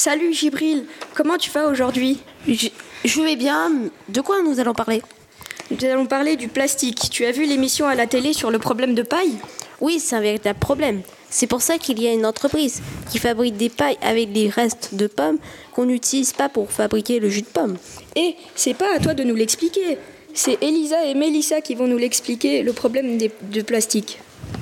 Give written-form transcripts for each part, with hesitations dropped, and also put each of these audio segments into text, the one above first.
Salut Gibril, comment tu vas aujourd'hui? Je vais bien. De quoi nous allons parler? Nous allons parler du plastique. Tu as vu l'émission à la télé sur le problème de paille? Oui, c'est un véritable problème. C'est pour ça qu'il y a une entreprise qui fabrique des pailles avec des restes de pommes qu'on n'utilise pas pour fabriquer le jus de pomme. Et c'est pas à toi de nous l'expliquer. C'est Elisa et Mélissa qui vont nous l'expliquer, le problème de plastique.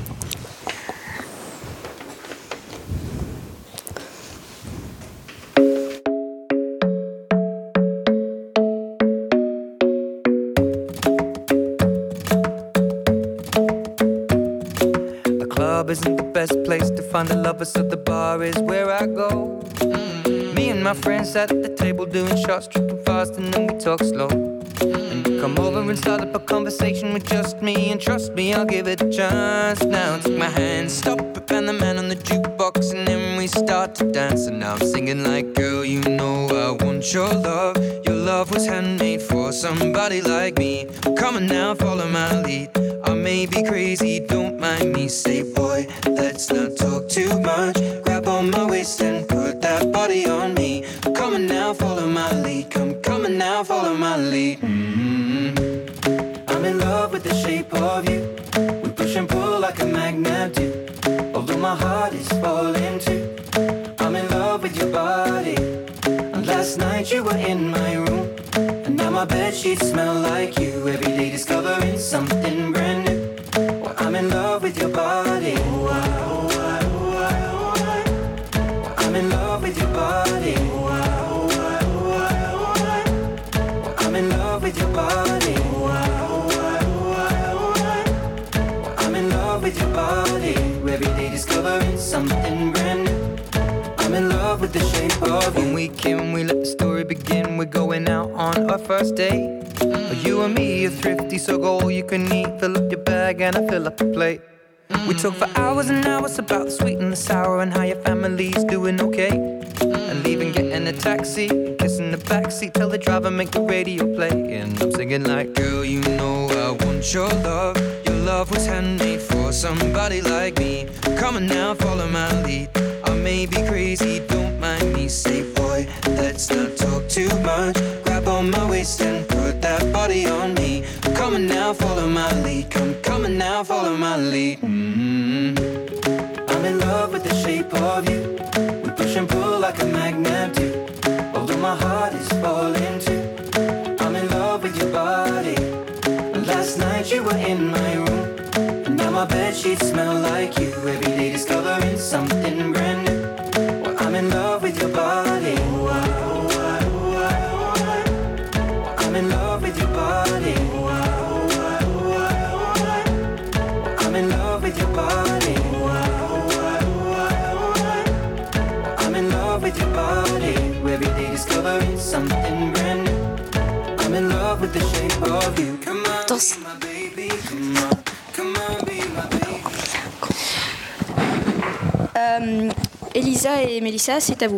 Isn't the best place to find the lovers, so the bar is where I go. Me and my friends at the table doing shots, tripping fast, and then we talk slow. And you come over and start up a conversation with just me, and trust me, I'll give it a chance. Now take my hand, stop it, and the man on the jukebox, and then we start to dance. And now I'm singing like, girl, you know I want your love. Your love was handmade for somebody like me. Come on now, follow my lead. I may be crazy, don't mind me. Say, boy, let's not talk too much. Grab on my waist and put that body on me. Come on now, follow my lead. Come on now, follow my lead. I'm in love with the shape of you. We push and pull like a magnet do. Although my heart is falling too. I'm in love with your body. And last night you were in my room. And now my bedsheets smell like you. Every day discovering something brand new. Well, I'm in love with your body. Well, I'm in love with your body. Well, I'm in love with your body. Well, I'm in love with your body. Every day discovering something brand new. I'm in love with the shape of you. When we came, we let the story begin. We're going out on our first date. You and me are thrifty, so go all you can eat. Fill up your bag and I fill up the plate. We talk for hours and hours about the sweet and the sour and how your family's doing okay. And leaving, getting a taxi, kissing the backseat, tell the driver make the radio play. And I'm singing like, girl, you know I want your love. Your love was handmade for somebody like me. Come on now, follow my lead. I may be crazy, don't mind me. Say, boy, let's not talk too much. Grab on my waist and put that body on me. Come on now, follow my lead. Come on now, follow my lead. I'm in love with the shape of you. We push and pull like a magnet do. Although my heart is falling too. I'm in love with your body. Last night you were in my room. And now my bedsheets smell like you. Every day discovering something brand new. Well, I'm in love with your body. I'm in love with your body. I'm in love with your body. I'm in love with your body. Every day discovering something brand new. I'm in love with the shape of you. Come on, be my baby. Come on, be my baby. Elisa et Mélissa, c'est à vous.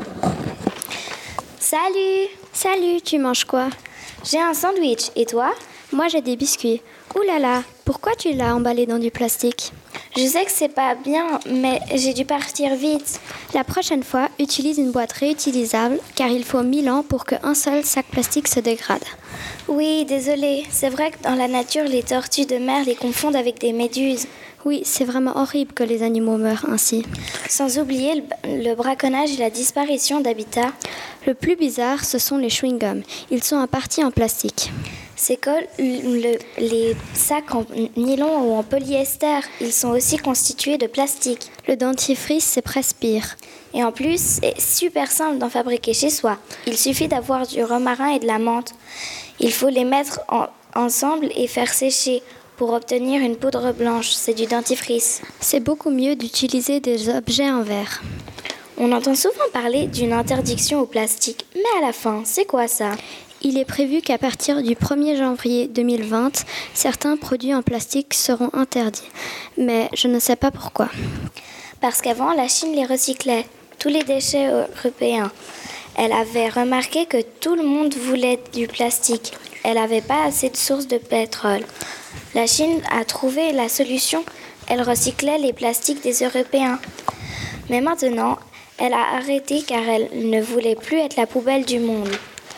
Salut! Salut, tu manges quoi? J'ai un sandwich, et toi? Moi j'ai des biscuits. Ouh là là, pourquoi tu l'as emballé dans du plastique? Je sais que c'est pas bien, mais j'ai dû partir vite. La prochaine fois, utilise une boîte réutilisable car il faut 1000 ans pour qu'un seul sac plastique se dégrade. Oui, désolée. C'est vrai que dans la nature, les tortues de mer les confondent avec des méduses. Oui, c'est vraiment horrible que les animaux meurent ainsi. Sans oublier le braconnage et la disparition d'habitats. Le plus bizarre, ce sont les chewing-gums. Ils sont en partie en plastique. C'est comme les sacs en nylon ou en polyester. Ils sont aussi constitués de plastique. Le dentifrice, c'est presque pire. Et en plus, c'est super simple d'en fabriquer chez soi. Il suffit d'avoir du romarin et de la menthe. Il faut les mettre ensemble et faire sécher pour obtenir une poudre blanche. C'est du dentifrice. C'est beaucoup mieux d'utiliser des objets en verre. On entend souvent parler d'une interdiction au plastique. Mais à la fin, c'est quoi ça ? Il est prévu qu'à partir du 1er janvier 2020, certains produits en plastique seront interdits. Mais je ne sais pas pourquoi. Parce qu'avant, la Chine les recyclait, tous les déchets européens. Elle avait remarqué que tout le monde voulait du plastique. Elle n'avait pas assez de sources de pétrole. La Chine a trouvé la solution. Elle recyclait les plastiques des Européens. Mais maintenant, Elle a arrêté car elle ne voulait plus être la poubelle du monde.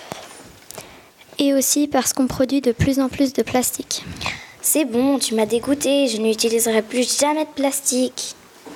Et aussi parce qu'on produit de plus en plus de plastique. C'est bon, tu m'as dégoûtée, je n'utiliserai plus jamais de plastique.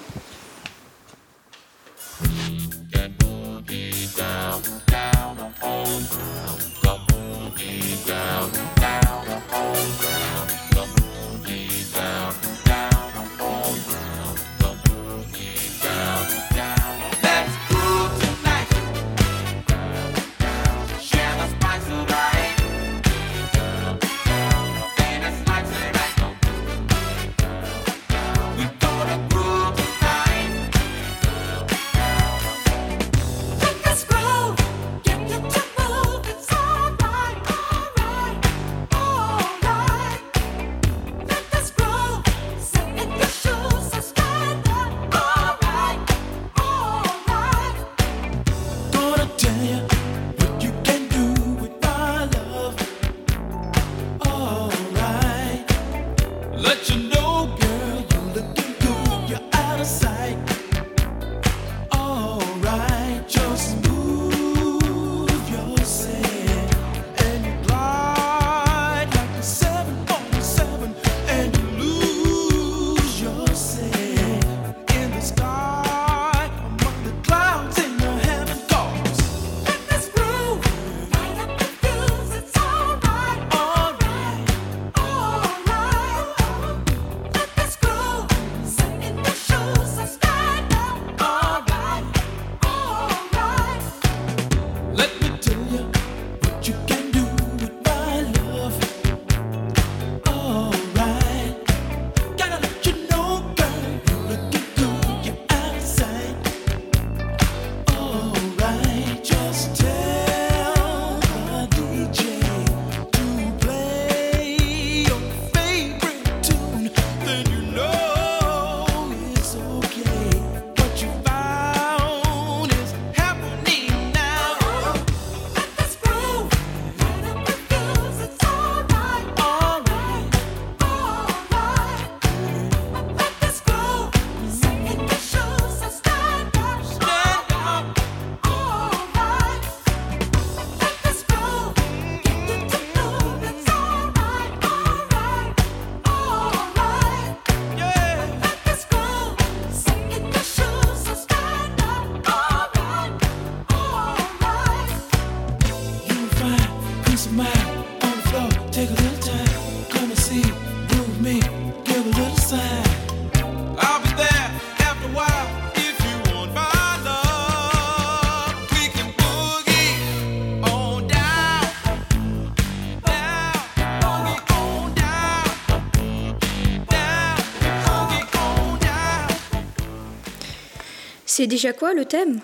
C'est déjà quoi le thème?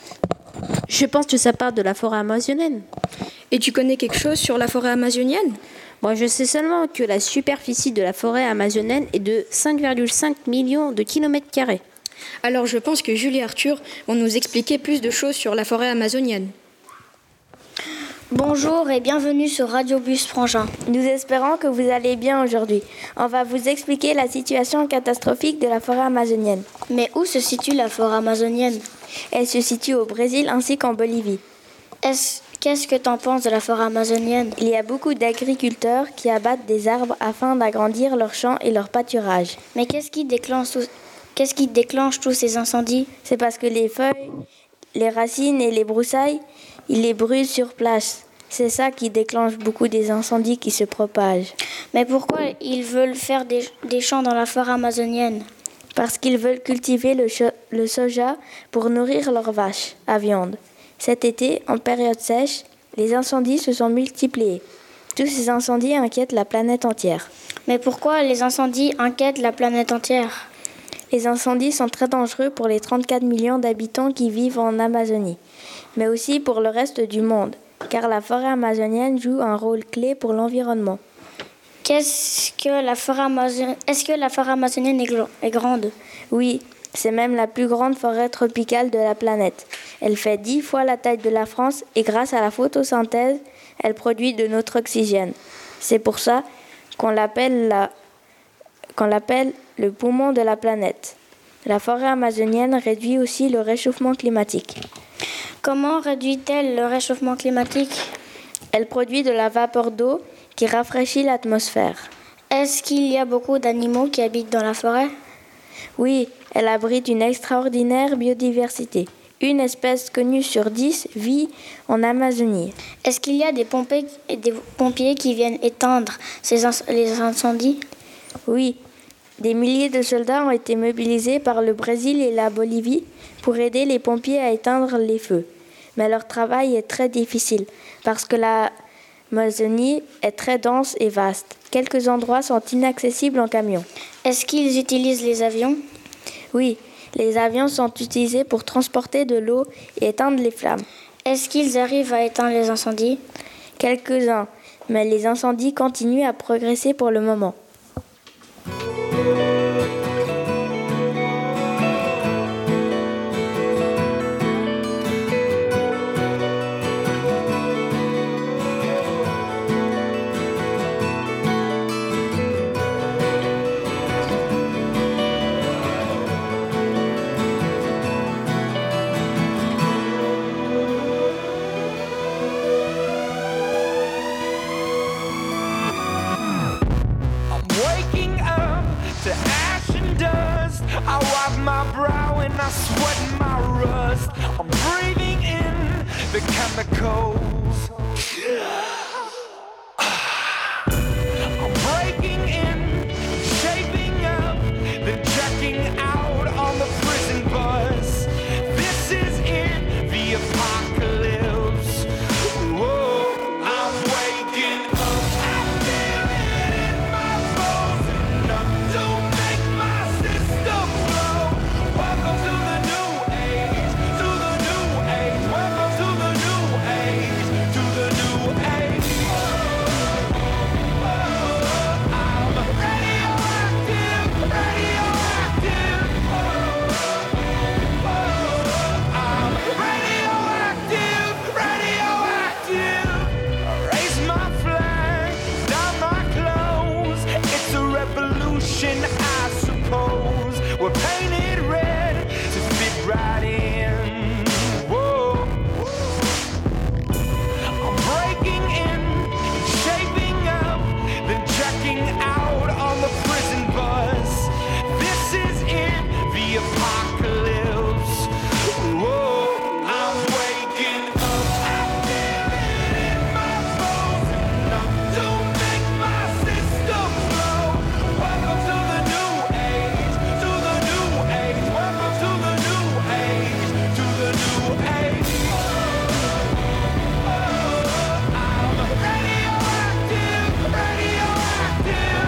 Je pense que ça part de la forêt amazonienne. Et tu connais quelque chose sur la forêt amazonienne? Moi, je sais seulement que la superficie de la forêt amazonienne est de 5,5 millions de kilomètres carrés. Alors je pense que Julie et Arthur vont nous expliquer plus de choses sur la forêt amazonienne. Bonjour et bienvenue sur Radio Bus Frangin. Nous espérons que vous allez bien aujourd'hui. On va vous expliquer la situation catastrophique de la forêt amazonienne. Mais où se situe la forêt amazonienne? Elle se situe au Brésil ainsi qu'en Bolivie. Qu'est-ce que t'en penses de la forêt amazonienne? Il y a beaucoup d'agriculteurs qui abattent des arbres afin d'agrandir leurs champs et leurs pâturages. Mais qu'est-ce qui déclenche tous ces incendies? C'est parce que les feuilles, les racines et les broussailles, ils les brûlent sur place. C'est ça qui déclenche beaucoup des incendies qui se propagent. Mais pourquoi ils veulent faire des champs dans la forêt amazonienne? Parce qu'ils veulent cultiver le soja pour nourrir leurs vaches à viande. Cet été, en période sèche, les incendies se sont multipliés. Tous ces incendies inquiètent la planète entière. Mais pourquoi les incendies inquiètent la planète entière? Les incendies sont très dangereux pour les 34 millions d'habitants qui vivent en Amazonie, mais aussi pour le reste du monde, car la forêt amazonienne joue un rôle clé pour l'environnement. Est-ce que la forêt amazonienne est grande? Oui, c'est même la plus grande forêt tropicale de la planète. Elle fait 10 fois la taille de la France et grâce à la photosynthèse, elle produit de notre oxygène. C'est pour ça qu'on l'appelle le poumon de la planète. La forêt amazonienne réduit aussi le réchauffement climatique. Comment réduit-elle le réchauffement climatique? Elle produit de la vapeur d'eau qui rafraîchit l'atmosphère. Est-ce qu'il y a beaucoup d'animaux qui habitent dans la forêt? Oui, elle abrite une extraordinaire biodiversité. Une espèce connue sur 10 vit en Amazonie. Est-ce qu'il y a des pompiers qui viennent éteindre les incendies? Oui, des milliers de soldats ont été mobilisés par le Brésil et la Bolivie pour aider les pompiers à éteindre les feux. Mais leur travail est très difficile parce que l'Amazonie est très dense et vaste. Quelques endroits sont inaccessibles en camion. Est-ce qu'ils utilisent les avions? Oui, les avions sont utilisés pour transporter de l'eau et éteindre les flammes. Est-ce qu'ils arrivent à éteindre les incendies? Quelques-uns, mais les incendies continuent à progresser pour le moment. I wipe my brow and I sweat my rust. I'm breathing in the chemicals. I'm breaking in, shaping up, then checking out on the prison bus. This is it, the apocalypse. Whoa, I'm waking up. I feel it in my bones, enough to make my system blow. Welcome to the new age, to the new age. Welcome to the new age, to the new age. I'm radioactive, radioactive. I'm radioactive, radioactive. Raise my flag, down my clothes. It's a revolution, I suppose. We're painted red to fit right in. Whoa. I'm breaking in, shaping up, then checking out on the prison bus. This is it, the apocalypse. Whoa, I'm waking up. I feel it in my bones, enough to make my system blow. Welcome to the new age, to the new age. Welcome to the new age, to the new age. I'm radioactive, radioactive.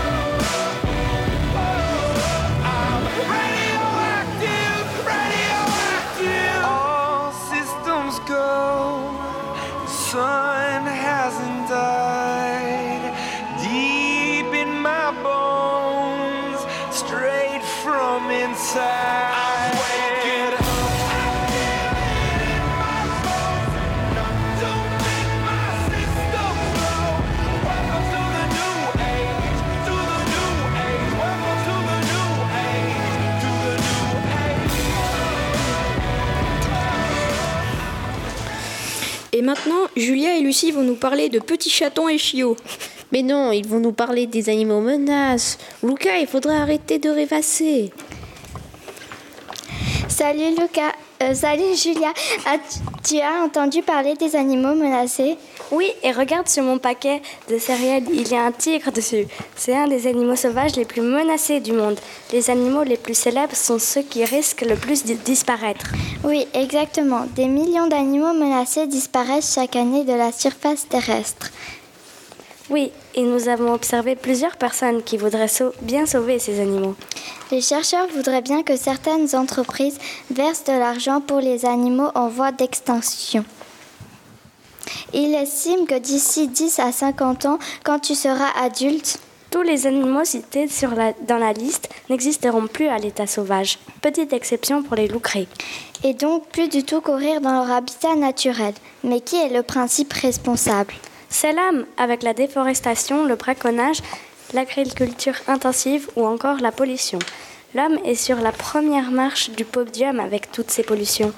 I'm radioactive, radioactive. All systems go. The sun hasn't died. Deep in my bones, straight from inside. I'm waking up. I feel it in my bones, enough to make my system blow. Welcome to the new age, to the new age. Welcome to the new age, to the new age. Et maintenant, Julia et Lucie vont nous parler de petits chatons et chiots. Mais non, ils vont nous parler des animaux menaces. Lucas, il faudrait arrêter de rêvasser. Salut Lucas, salut Julia. Tu as entendu parler des animaux menacés? Oui, et regarde sur mon paquet de céréales, il y a un tigre dessus. C'est un des animaux sauvages les plus menacés du monde. Les animaux les plus célèbres sont ceux qui risquent le plus de disparaître. Oui, exactement. Des millions d'animaux menacés disparaissent chaque année de la surface terrestre. Oui, et nous avons observé plusieurs personnes qui voudraient bien sauver ces animaux. Les chercheurs voudraient bien que certaines entreprises versent de l'argent pour les animaux en voie d'extinction. Ils estiment que d'ici 10 à 50 ans, quand tu seras adulte, tous les animaux cités dans la liste n'existeront plus à l'état sauvage. Petite exception pour les loups-crés. Et donc plus du tout courir dans leur habitat naturel. Mais qui est le principe responsable ? C'est l'homme, avec la déforestation, le braconnage, l'agriculture intensive ou encore la pollution. L'homme est sur la première marche du podium avec toutes ces pollutions.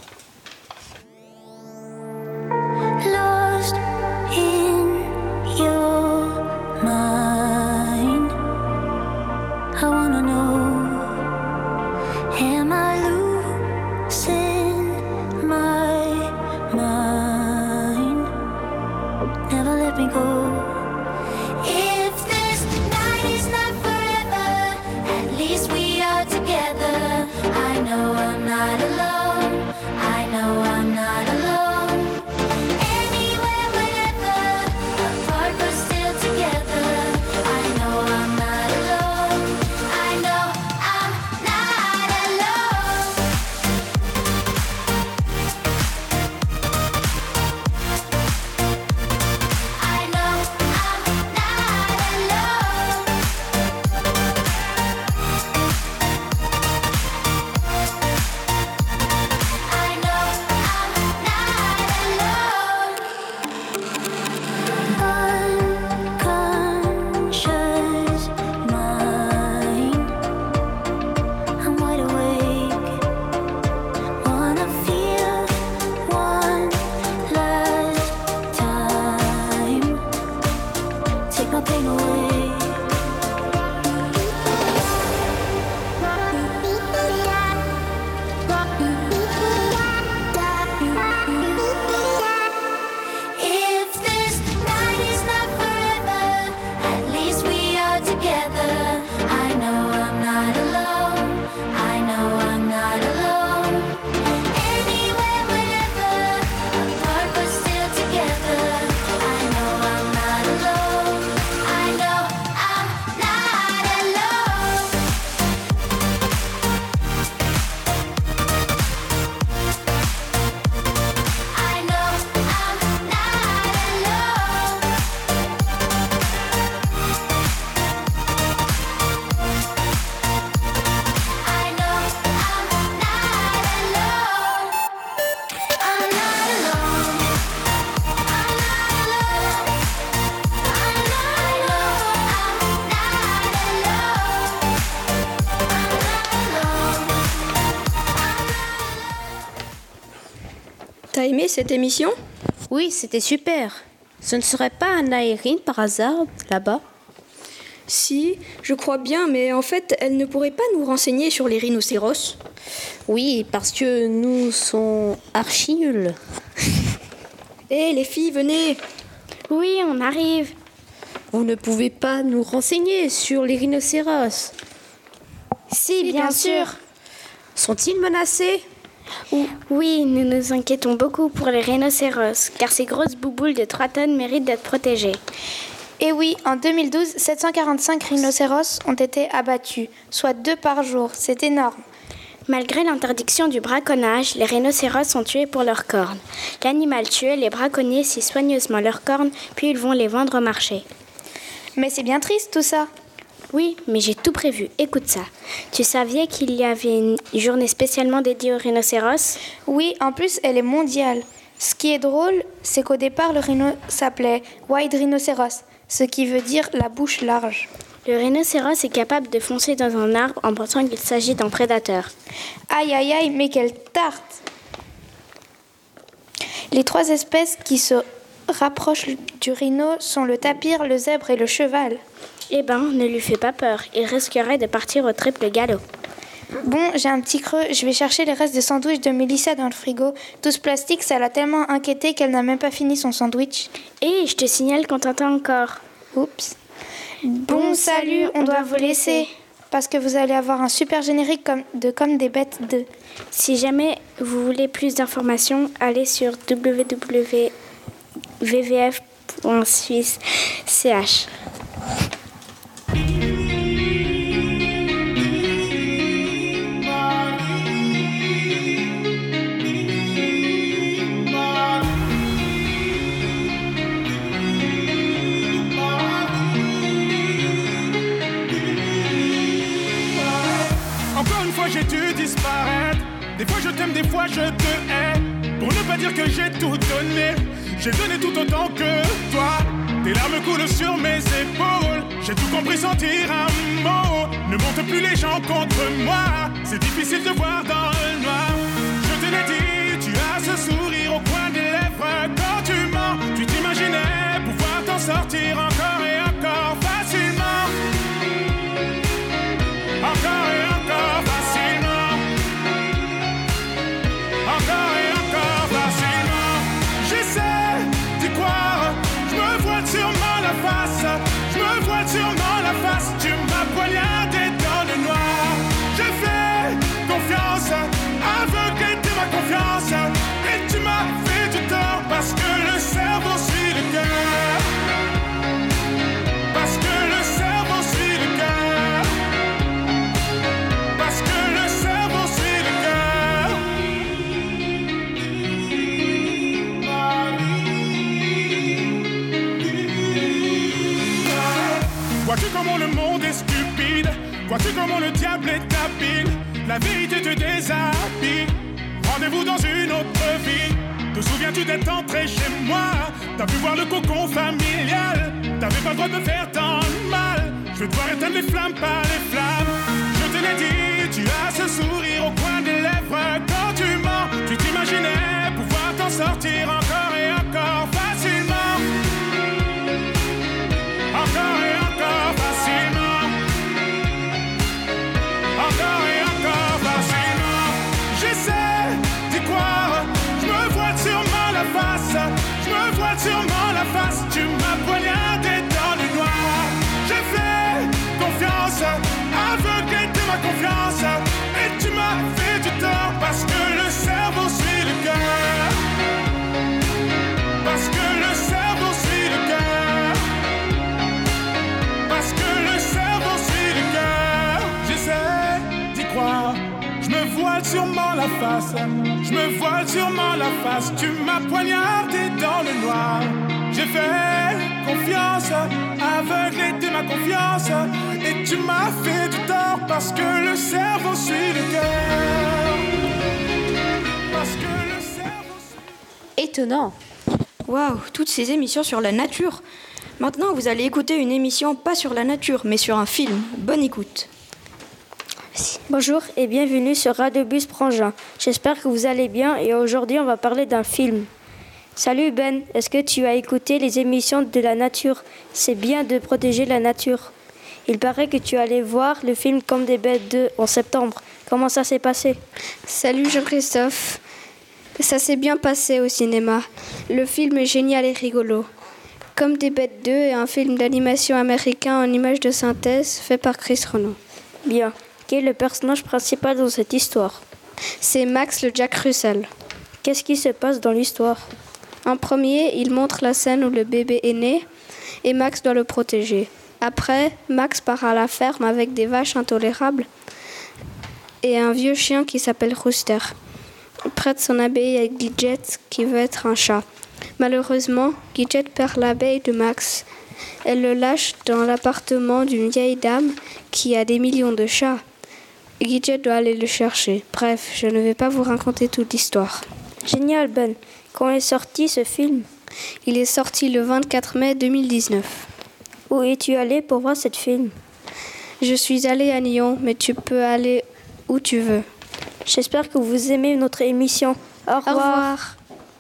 Lost in your mind, I wanna know, am I losing my mind? Never let me go. If this night is not forever, at least we are together. I know I'm not alone, I know I'm not alone. Anywhere, whenever, apart but still together. I know I'm not alone, I know I'm not alone. I know I'm not alone. I know I'm not alone. Unconscious mind, I'm wide awake. Wanna feel one last time. Take my pain away. If this night is not forever, at least we are together. I know I'm not alone, I know I'm not alone. Anywhere, whenever, apart but still together. I know I'm not alone, I know I'm not alone. I know I'm not alone. I know I'm not alone. I'm not alone. I'm not alone. I know I'm not alone. I'm not alone. T'as aimé cette émission? Oui, c'était super. Ce ne serait pas Anaïrine par hasard là-bas? Si, je crois bien, mais en fait, elle ne pourrait pas nous renseigner sur les rhinocéros. Oui, parce que nous sommes archi nuls. Hé, les filles, venez! Oui, on arrive. Vous ne pouvez pas nous renseigner sur les rhinocéros. Si, bien sûr. Sont-ils menacés? Oui, nous nous inquiétons beaucoup pour les rhinocéros, car ces grosses bouboules de 3 tonnes méritent d'être protégées. Et oui, en 2012, 745 rhinocéros ont été abattus, soit 2 par jour. C'est énorme. Malgré l'interdiction du braconnage, les rhinocéros sont tués pour leurs cornes. L'animal tué, les braconniers scie soigneusement leurs cornes, puis ils vont les vendre au marché. Mais c'est bien triste tout ça. Oui, mais j'ai tout prévu. Écoute ça. Tu savais qu'il y avait une journée spécialement dédiée aux rhinocéros? Oui, en plus, elle est mondiale. Ce qui est drôle, c'est qu'au départ, le rhino s'appelait Wide Rhinoceros, ce qui veut dire la bouche large. Le rhinocéros est capable de foncer dans un arbre en pensant qu'il s'agit d'un prédateur. Aïe aïe aïe, mais quelle tarte! Les 3 espèces qui se rapprochent du rhino sont le tapir, le zèbre et le cheval. Eh ben, ne lui fais pas peur. Il risquerait de partir au triple galop. Bon, j'ai un petit creux, je vais chercher les restes de sandwich de Mélissa dans le frigo. Tout ce plastique, ça l'a tellement inquiétée qu'elle n'a même pas fini son sandwich. Et je te signale qu'on t'entend encore. Oups. Bon, salut, on doit vous laisser. Parce que vous allez avoir un super générique comme des bêtes 2. Si jamais vous voulez plus d'informations, allez sur www.vvf.suisse.ch. Encore une fois j'ai dû disparaître. Des fois je t'aime, des fois je te hais. Pour ne pas dire que j'ai tout donné, j'ai donné tout autant que toi. Tes larmes coulent sur mes épaules. J'ai tout compris sans dire un mot. Ne monte plus les gens contre moi. C'est difficile de voir dans le noir. Je te l'ai dit, tu as ce sourire au coin des lèvres. Quand tu mens, tu t'imaginais pouvoir t'en sortir encore et encore facilement. Encore et encore facilement. Encore et encore facilement. J'essaie d'y croire. Je me vois sûrement la face. Je me vois sûrement la face. Tu m'as poignardé dans le noir. J'ai fait confiance, aveuglé de ma confiance. Et tu m'as fait du tort parce que le cerveau suit le cœur. Parce que le cerveau suit le cœur. Parce que le cerveau suit le cœur. Vois-tu comment le monde est stupide? Vois-tu comment le diable est habile? La vérité te déshabille. Rendez-vous dans une autre vie. Te souviens-tu d'être entré chez moi? T'as pu voir le cocon familial. T'avais pas le droit de me faire tant de mal. Je vais devoir éteindre les flammes par les flammes. Je te l'ai dit, tu as ce sourire au coin des lèvres. Quand tu mens, tu t'imaginais pouvoir t'en sortir encore et encore facilement. Encore et encore facilement. Encore et encore facilement. J'essaie d'y croire. Je me vois sûrement la face. Je me vois sûrement la face. Tu m'as poignardé dans le noir. J'ai fait confiance, aveuglé de ma confiance. Et tu m'as fait du tort parce que le cerveau suit le cœur. Parce que le cerveau suit le cœur. Parce que le cerveau suit le cœur. J'essaie d'y croire. Je me voile sûrement la face. Je me voile sûrement la face. Tu m'as poignardé dans le noir. J'ai fait confiance, aveuglé de ma confiance. Et tu m'as fait du tort parce que le cerveau suit le cœur. Parce que le cerveau suit... Étonnant. Waouh, toutes ces émissions sur la nature. Maintenant, vous allez écouter une émission pas sur la nature, mais sur un film. Bonne écoute. Bonjour et bienvenue sur Radio Bus Prangin. J'espère que vous allez bien et aujourd'hui on va parler d'un film. Salut Ben, est-ce que tu as écouté les émissions de la nature? C'est bien de protéger la nature. Il paraît que tu allais voir le film Comme des bêtes 2 en septembre. Comment ça s'est passé? Salut Jean-Christophe. Ça s'est bien passé au cinéma. Le film est génial et rigolo. Comme des bêtes 2 est un film d'animation américain en images de synthèse fait par Chris Renaud. Bien. Quel est le personnage principal dans cette histoire? C'est Max le Jack Russell. Qu'est-ce qui se passe dans l'histoire? En premier, il montre la scène où le bébé est né et Max doit le protéger. Après, Max part à la ferme avec des vaches intolérables et un vieux chien qui s'appelle Rooster. Il prête son abeille à Gidget qui veut être un chat. Malheureusement, Gidget perd l'abeille de Max. Elle le lâche dans l'appartement d'une vieille dame qui a des millions de chats. Gidget doit aller le chercher. Bref, je ne vais pas vous raconter toute l'histoire. Génial Ben. Quand est sorti ce film? Il est sorti le 24 mai 2019. Où es-tu allé pour voir ce film? Je suis allée à Nyon, mais tu peux aller où tu veux. J'espère que vous aimez notre émission. Au revoir. Au revoir.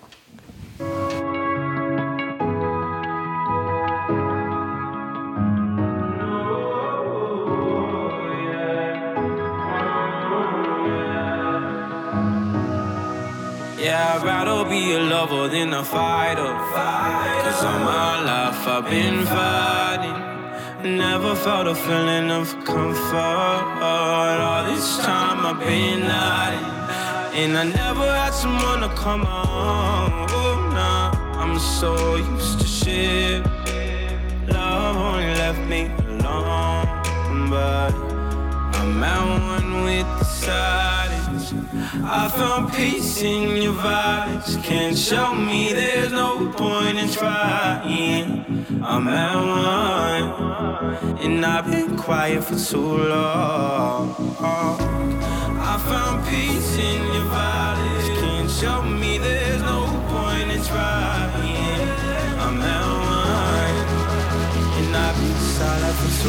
Yeah, I'd rather be a lover than a fighter. Cause all my life I've been fighting. Never felt a feeling of comfort. All this time I've been hiding. And I never had someone to come on. Oh, nah, I'm so used to shit. Love only left me alone. But I'm at one with the silence. I found peace in your vibes. Can't show me there's no point in trying. I'm at one, and I've been quiet for too long. I found peace in your vibes. Can't show me there's no point in trying. I'm at one.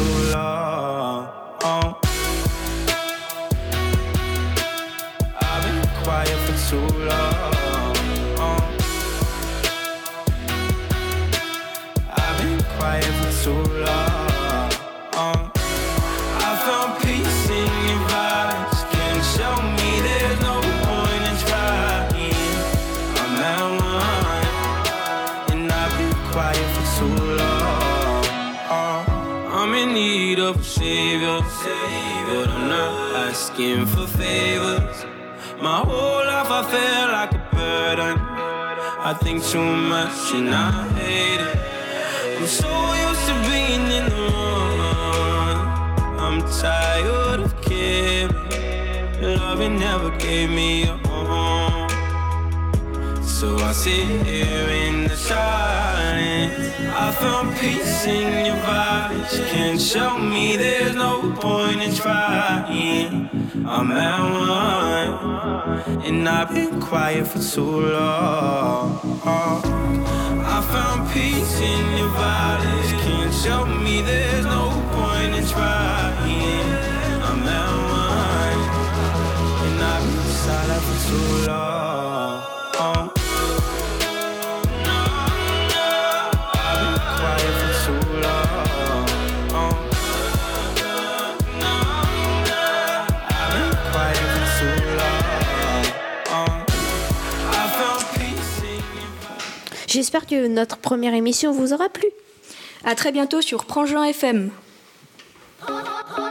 too long. I've been quiet for too long. I've been quiet for too long. I found peace in your vibes. Can't show me there's no point in trying. I'm at one, and I've been quiet for too long. I'm in need of a savior, but I'm not asking for favors. My whole life I felt like a burden. I think too much and I hate it. I'm so used to being in the wrong. I'm tired of caring. Loving never gave me a home. So I sit here in the silence. I found peace in your vibes. Can't show me there's no point in trying. I'm at one, and I've been quiet for too long. I found peace in your vibes. Can't show me there's no point in trying. I'm at one, and I've been silent for too long. J'espère que notre première émission vous aura plu. À très bientôt sur Prangin FM. Oh, oh, oh.